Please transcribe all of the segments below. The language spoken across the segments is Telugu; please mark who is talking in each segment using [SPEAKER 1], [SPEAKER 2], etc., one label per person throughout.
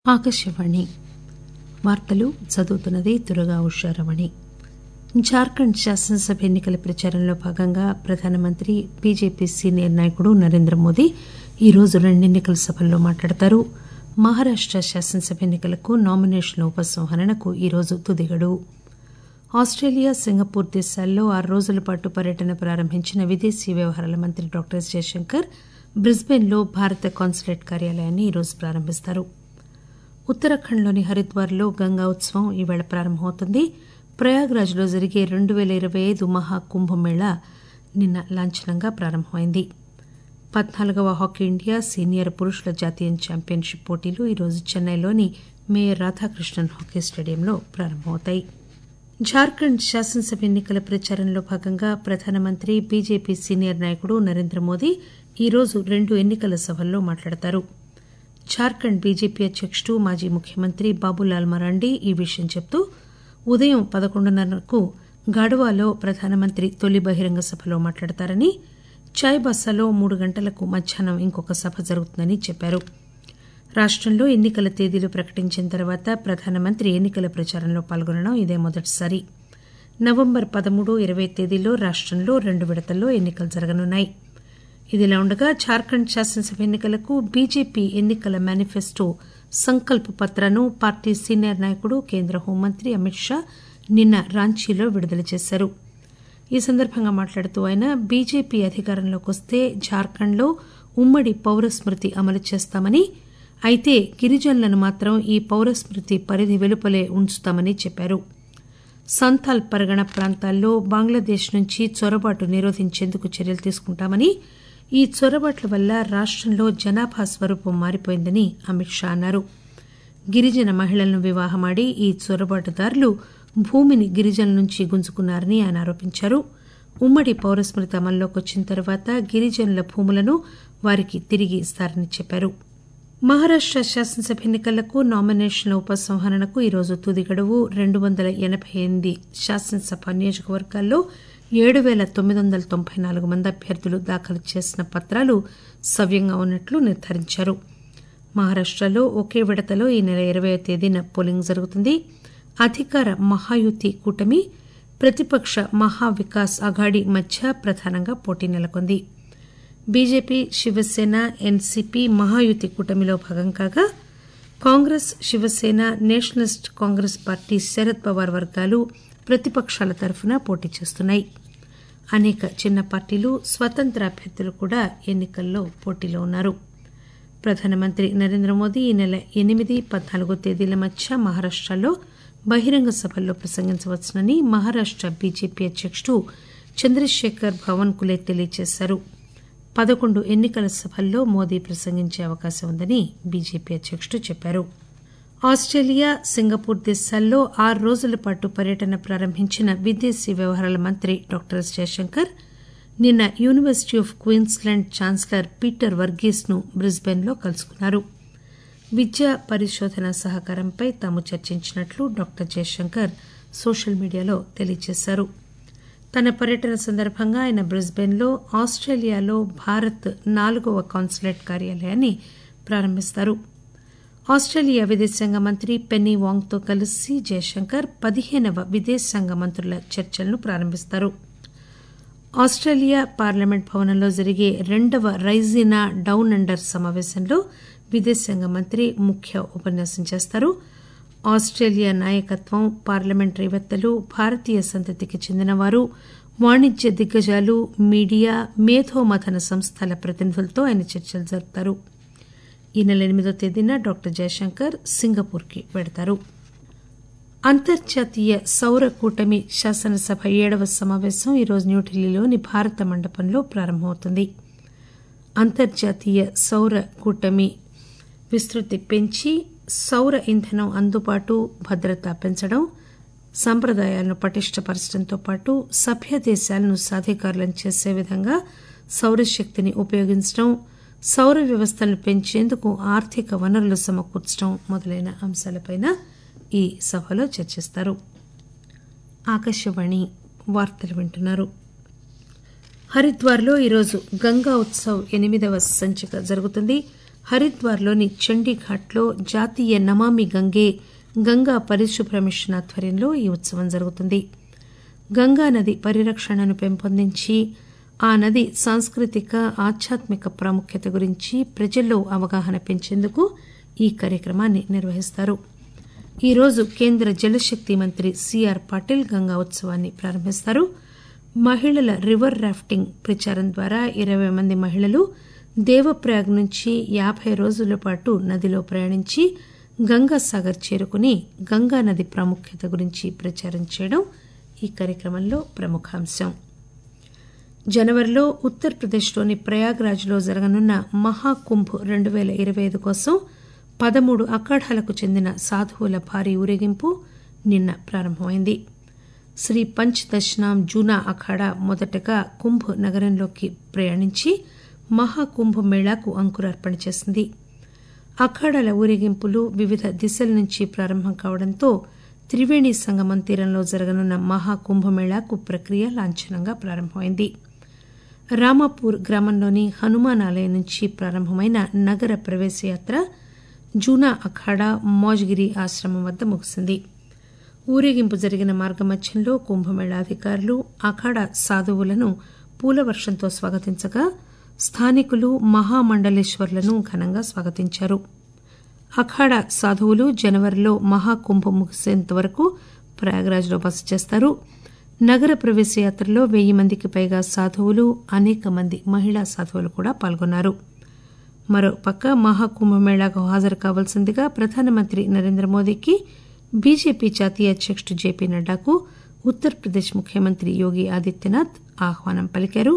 [SPEAKER 1] ఆకాశవాణి వార్తలు చదువుతున్నది దుర్గా ఉషారమణి. జార్ఖండ్ శాసనసభ ఎన్నికల ప్రచారంలో భాగంగా ప్రధానమంత్రి బీజేపీ సీనియర్ నాయకుడు నరేంద్ర మోదీ ఈరోజు రెండు ఎన్నికల సభల్లో మాట్లాడతారు. మహారాష్ట శాసనసభ ఎన్నికలకు నామినేషన్ల ఉపసంహరణకు ఈరోజు తుది గడువు. ఆస్టేలియా, సింగపూర్ దేశాల్లో 6 రోజుల పాటు పర్యటన ప్రారంభించిన విదేశీ వ్యవహారాల మంత్రి డాక్టర్ ఎస్ జయశంకర్ బ్రిస్బేన్లో భారత కాన్సులేట్ కార్యాలయాన్ని ఈరోజు ప్రారంభిస్తారు. ఉత్తరాఖండ్లోని హరిద్వార్లో గంగా ఉత్సవం ఈవేళ ప్రారంభమవుతుంది. ప్రయాగ్రాజ్లో జరిగే 2025 మహాకుంభమేళా నిన్న లాంఛనంగా ప్రారంభమైంది. 14వ హాకీ ఇండియా సీనియర్ పురుషుల జాతీయ ఛాంపియన్షిప్ పోటీలు ఈరోజు చెన్నైలోని మేయర్ రాధాకృష్ణన్ హాకీ స్టేడియంలో ప్రారంభమవుతాయి. జార్ఖండ్ శాసనసభ ఎన్నికల ప్రచారంలో భాగంగా ప్రధానమంత్రి బీజేపీ సీనియర్ నాయకుడు నరేంద్ర మోదీ ఈరోజు రెండు ఎన్నికల సభల్లో మాట్లాడతారు. జార్ఖండ్ బీజేపీ అధ్యకుడు మాజీ ముఖ్యమంత్రి బాబులాల్ మరాండీ ఈ విషయం చెబుతూ ఉదయం 11:30కు గఢ్వాలో ప్రధానమంత్రి తొలి బహిరంగ సభలో మాట్లాడతారని, చాయ్బాసాలో 3 గంటలకు మధ్యాహ్నం ఇంకొక సభ జరుగుతుందని చెప్పారు. రాష్టంలో ఎన్నికల తేదీలు ప్రకటించిన తర్వాత ప్రధానమంత్రి ఎన్నికల ప్రచారంలో పాల్గొనడం ఇదే మొదటిసారి. నవంబర్ 13, 20 తేదీల్లో రాష్టంలో 2 విడతల్లో ఎన్నికలు జరగనున్నాయి. ఇదిలా ఉండగా జార్ఖండ్ శాసనసభ ఎన్నికలకు బీజేపీ ఎన్నికల మేనిఫెస్టో సంకల్ప్ పత్రాన్ని పార్టీ సీనియర్ నాయకుడు కేంద్ర హోంమంత్రి అమిత్ షా నిన్న రాంచీలో విడుదల చేశారు. ఈ సందర్భంగా మాట్లాడుతూ ఆయన బీజేపీ అధికారంలోకి వస్తే జార్ఖండ్లో ఉమ్మడి పౌరస్మృతి అమలు చేస్తామని, అయితే గిరిజనులను మాత్రం ఈ పౌరస్మృతి పరిధి వెలుపలే ఉంచుతామని చెప్పారు. సంథాల్ పరగణ ప్రాంతాల్లో బంగ్లాదేశ్ నుంచి చొరబాటు నిరోధించేందుకు చర్యలు తీసుకుంటామని, ఈ చొరబాట్ల వల్ల రాష్టంలో జనాభా స్వరూపం మారిపోయిందని అమిత్ షా అన్నారు. గిరిజన మహిళలను వివాహమాడి ఈ చొరబాటుదారులు భూమిని గిరిజనుల నుంచి గుంజుకున్నారని ఆయన ఆరోపించారు. ఉమ్మడి పౌరస్మృతి అమల్లోకి వచ్చిన తర్వాత గిరిజనుల భూములను వారికి తిరిగి ఇస్తారని చెప్పారు. మహారాష్ట శాసనసభ ఎన్నికలకు నామినేషన్ల ఉపసంహరణకు ఈరోజు తుది గడువు. 288 శాసనసభ నియోజకవర్గాల్లో 7,994 మంది అభ్యర్థులు దాఖలు చేసిన పత్రాలు సవ్యంగా ఉన్నట్లు నిర్ధారించారు. మహారాష్టలో ఒకే విడతలో ఈ నెల 20వ తేదీన పోలింగ్ జరుగుతుంది. అధికార మహాయుతి కూటమి, ప్రతిపక్ష మహావికాస్ అఘాడీ మధ్య ప్రధానంగా పోటీ నెలకొంది. బీజేపీ, శివసేన, ఎన్సీపీ మహాయుతి కూటమిలో భాగం కాగా, Congress, Shiv Sena, nationalist Congress party Sharad Pawar వర్గాలు ప్రతిపక్షాల తరఫున పోటీ చేస్తున్నాయి. అనేక చిన్న పార్టీలు, స్వతంత్ర అభ్యర్థులు కూడా ఎన్నికల్లో పోటీలో ఉన్నారు. ప్రధానమంత్రి నరేంద్ర మోదీ ఈ నెల 8, 14 తేదీల మధ్య మహారాష్టలో బహిరంగ సభల్లో ప్రసంగించవచ్చునని మహారాష్ట బీజేపీ అధ్యకుడు చంద్రశేఖర్ బావన్కులే తెలియజేశారు. 11 ఎన్నికల సభల్లో మోదీ ప్రసంగించే అవకాశం ఉందని బీజేపీ అధ్యకుడు చెప్పారు. ఆస్టేలియా, సింగపూర్ దేశాల్లో 6 రోజుల పాటు పర్యటన ప్రారంభించిన విదేశీ వ్యవహారాల మంత్రి డాక్టర్ ఎస్ జయశంకర్ నిన్న university of Queensland chancellor Peter Varghese ను బ్రిస్బేన్లో కలుసుకున్నారు. విద్య, పరిశోధన సహకారంపై తాము చర్చించినట్లు డాక్టర్ జయశంకర్ సోషల్ మీడియాలో తెలియజేశారు. తన పర్యటన సందర్భంగా ఆయన బ్రిస్బేన్లో ఆస్టేలియాలో భారత్ 4వ కాన్సులేట్ కార్యాలయాన్ని ప్రారంభిస్తారు. ఆస్టేలియా విదేశాంగ మంత్రి పెన్నీ వాంగ్తో కలిసి జయశంకర్ 15వ విదేశాంగ మంత్రుల చర్చలను ప్రారంభిస్తారు. ఆస్టేలియా పార్లమెంట్ భవనంలో జరిగే 2వ రైజీనా డౌన్ అండర్ సమావేశంలో విదేశాంగ మంత్రి ముఖ్య ఉపన్యాసం చేస్తారు. ఆస్టేలియా నాయకత్వం, పార్లమెంటరీవేత్తలు, భారతీయ సంతతికి చెందినవారు, వాణిజ్య దిగ్గజాలు, మీడియా, మేధోమథన సంస్థల ప్రతినిధులతో ఆయన చర్చలు జరుపుతారు. ఈ నెల 8వ తేదీన డాక్టర్ జయశంకర్ సింగపూర్కి వెడతారు. అంతర్జాతీయ సౌర కూటమి శాసనసభ 7వ సమావేశం ఈరోజు న్యూఢిల్లీలోని భారత మండపంలో ప్రారంభమవుతుంది. అంతర్జాతీయ సౌర కూటమి విస్తృతి పెంచి సౌర ఇంధనం అందుబాటు, భద్రత పెంచడం, సంప్రదాయాలను పటిష్టపరచడంతో పాటు సభ్య దేశాలను సాధికారులను చేసే విధంగా సౌరశక్తిని ఉపయోగించడం, సౌర వ్యవస్థలను పెంచేందుకు ఆర్థిక వనరులు సమకూర్చడం మొదలైన అంశాలపై ఈ సభలో చర్చిస్తారు. ఆకాశవాణి వార్తలు వింటున్నారు. హరిద్వార్లో ఈరోజు గంగా ఉత్సవ్ 8వ సంచిక జరుగుతుంది. హరిద్వార్లోని చండీఘాట్లో జాతీయ నమామి గంగే గంగా పరిశుభ్ర మిషన్ ఆధ్వర్యంలో ఈ ఉత్సవం జరుగుతుంది. గంగానది పరిరక్షణను పెంపొందించి ఆ నది సాంస్కృతిక ఆధ్యాత్మిక ప్రాముఖ్యత గురించి ప్రజల్లో అవగాహన పెంచేందుకు ఈ కార్యక్రమాన్ని నిర్వహిస్తారు. ఈరోజు కేంద్ర జలశక్తి మంత్రి సిఆర్ పాటిల్ గంగా ఉత్సవాన్ని ప్రారంభిస్తారు. మహిళల రివర్ రాఫ్టింగ్ ప్రచారం ద్వారా 20 మంది మహిళలు దేవప్రయాగ్ నుంచి 50 రోజుల పాటు నదిలో ప్రయాణించి గంగాసాగర్ చేరుకుని గంగానది ప్రాముఖ్యత గురించి ప్రచారం చేయడం ఈ కార్యక్రమంలో ప్రముఖాంశం. జనవరిలో ఉత్తరప్రదేశ్లోని ప్రయాగ్రాజ్లో జరగనున్న మహాకుంభ్ 2025 కోసం 13 అఖాడాలకు చెందిన సాధువుల భారీ ఊరేగింపు నిన్న ప్రారంభమైంది. శ్రీ పంచ్ దశనామ్ జూనా అఖాడా మొదటగా కుంభ్ నగరంలోకి ప్రయాణించి మహాకుంభ్ మేళాకు అంకురార్పణ చేసింది. అఖాడాల ఊరేగింపులు వివిధ దిశల నుంచి ప్రారంభం కావడంతో త్రివేణి సంగమం తీరంలో జరగనున్న మహాకుంభమేళాకు ప్రక్రియ లాంఛనంగా ప్రారంభమైంది. రామాపూర్ గ్రామంలోని హనుమాన్ ఆలయం నుంచి ప్రారంభమైన నగర ప్రవేశయాత్ర జూనా అఖాడా మౌజ్గిరి ఆశ్రమం వద్ద ముగిసింది. ఊరేగింపు జరిగిన మార్గమధ్యంలో కుంభమేళా అధికారులు అఖాడా సాధువులను పూలవర్షంతో స్వాగతించగా స్థానికులు మహామండలేశ్వర్లను ఘనంగా స్వాగతించారు. అఖాడా సాధువులు జనవరిలో మహాకుంభ ముగిసేంత వరకు ప్రయాగ్రాజ్లో బస చేస్తారు. నగర ప్రవేశ యాత్రలో 1000 మందికి పైగా సాధువులు, అనేక మంది మహిళా సాధువులు కూడా పాల్గొన్నారు. మరోపక్క మహాకుంభమేళాకు హాజరు కావాల్సిందిగా ప్రధానమంత్రి నరేంద్ర మోదీకి, బీజేపీ జాతీయ అధ్యకుడు జేపీ నడ్డాకు ఉత్తరప్రదేశ్ ముఖ్యమంత్రి యోగి ఆదిత్యనాథ్ ఆహ్వానం పలికారు.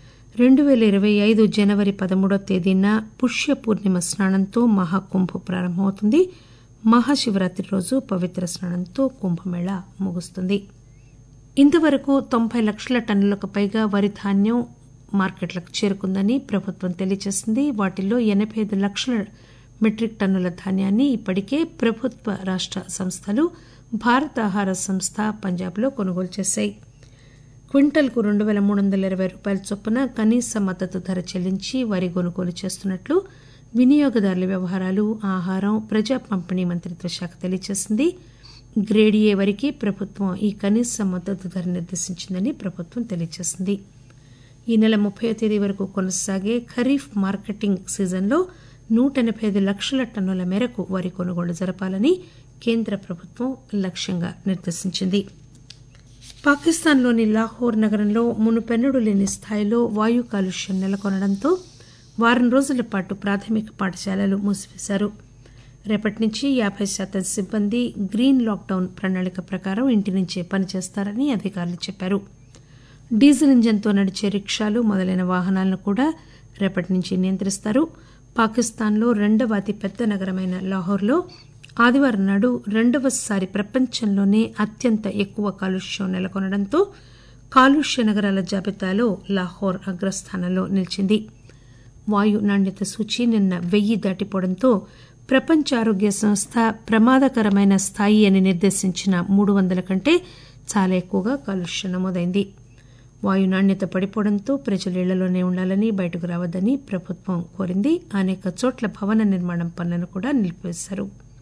[SPEAKER 1] 2025 జనవరి 13వ తేదీన పుష్య పూర్ణిమ స్నానంతో మహాకుంభ్ ప్రారంభమవుతుంది. మహాశివరాత్రి రోజు పవిత్ర స్నానంతో కుంభమేళా ముగుస్తుంది. ఇంతవరకు 90 లక్షల టన్నులకు పైగా వరి ధాన్యం మార్కెట్లకు చేరుకుందని ప్రభుత్వం తెలియజేసింది. వాటిల్లో 85 లక్షల మెట్రిక్ టన్నుల ధాన్యాన్ని ఇప్పటికే ప్రభుత్వ రాష్ట సంస్థలు భారత ఆహార సంస్థ పంజాబ్లో కొనుగోలు చేశాయి. క్వింటల్కు 2320 రూపాయల చొప్పున కనీస మద్దతు ధర చెల్లించి వరి కొనుగోలు చేస్తున్నట్లు వినియోగదారుల వ్యవహారాలు, ఆహారం, ప్రజా పంపిణీ మంత్రిత్వ శాఖ తెలియజేసింది. గ్రేడ్ ఏ వరికి ప్రభుత్వం ఈ కనీస మద్దతు ధర నిర్దేశించిందని ప్రభుత్వం తెలియజేసింది. ఈ నెల 30వ తేదీ వరకు కొనసాగే ఖరీఫ్ మార్కెటింగ్ సీజన్లో 185 లక్షల టన్నుల మేరకు వరి కొనుగోలు జరపాలని కేంద్ర ప్రభుత్వం లక్ష్యంగా నిర్దేశించింది. పాకిస్తాన్లోని లాహోర్ నగరంలో మునుపెన్నడూ లేని స్థాయిలో వాయు కాలుష్యం నెలకొనడంతో వారం రోజుల పాటు ప్రాథమిక పాఠశాలలు మూసివేశారు. రేపటి నుంచి 50% సిబ్బంది గ్రీన్ లాక్డౌన్ ప్రణాళిక ప్రకారం ఇంటి నుంచే పనిచేస్తారని అధికారులు చెప్పారు. డీజిల్ ఇంజన్తో నడిచే రిక్షాలు మొదలైన వాహనాలను కూడా రేపటి నుంచి నియంత్రిస్తారు. పాకిస్తాన్లో 2వ అతిపెద్ద నగరమైన లాహోర్లో ఆదివారం నాడు 2వసారి ప్రపంచంలోనే అత్యంత ఎక్కువ కాలుష్యం నెలకొనడంతో కాలుష్య నగరాల జాబితాలో లాహోర్ అగ్రస్థానంలో నిలిచింది. వాయు నాణ్యత సూచి నిన్న 1000 దాటిపోవడంతో ప్రపంచ ఆరోగ్య సంస్థ ప్రమాదకరమైన స్థాయి అని నిర్దేశించిన 300 కంటే చాలా ఎక్కువగా కాలుష్యం నమోదైంది. వాయు నాణ్యత పడిపోవడంతో ప్రజలు ఇళ్లలోనే ఉండాలని, బయటకు రావద్దని ప్రభుత్వం కోరింది. అనేక చోట్ల భవన నిర్మాణం పనులను కూడా నిలిపివేశారు.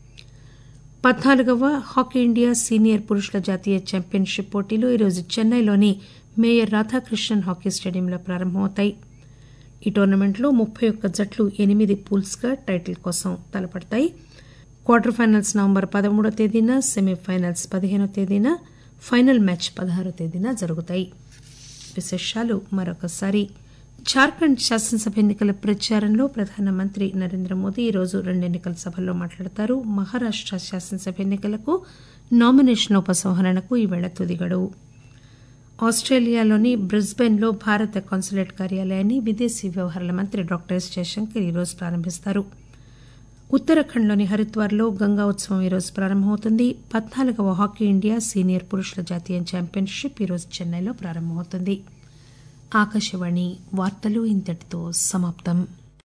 [SPEAKER 1] 14వ హాకీ ఇండియా సీనియర్ పురుషుల జాతీయ ఛాంపియన్షిప్ పోటీలు ఈరోజు చెన్నైలోని మేయర్ రాధాకృష్ణన్ హాకీ స్టేడియంలో ప్రారంభమవుతాయి. ఈ టోర్నమెంట్లో 31 జట్లు 8 పూల్స్గా టైటిల్ కోసం తలపడతాయి. క్వార్టర్ ఫైనల్స్ నవంబర్ 13వ తేదీన, సెమీఫైనల్స్ 15వ తేదీన, ఫైనల్ మ్యాచ్ 16వ తేదీన జరుగుతాయి. విశేషాలు మరొకసారి. జార్ఖండ్ శాసనసభ ఎన్నికల ప్రచారంలో ప్రధానమంత్రి నరేంద్ర మోదీ ఈరోజు 2 ఎన్నికల సభల్లో మాట్లాడతారు. మహారాష్ట శాసనసభ ఎన్నికలకు నామినేషన్ల ఉపసంహరణకు ఈవేళ తుది గడువు. ఆస్టేలియాలోని బ్రిస్బెన్లో భారత కాన్సులేట్ కార్యాలయాన్ని విదేశీ వ్యవహారాల మంత్రి డాక్టర్ ఎస్ జయశంకర్ ఈరోజు ప్రారంభిస్తారు. ఉత్తరాఖండ్లోని హరిద్వార్లో గంగా ఉత్సవం ఈరోజు ప్రారంభమవుతుంది. 14వ హాకీ ఇండియా సీనియర్ పురుషుల జాతీయ ఛాంపియన్షిప్ ఈరోజు చెన్నైలో ప్రారంభమవుతుంది. ఆకాశవాణి వార్తలు ఇంతటితో సమాప్తం.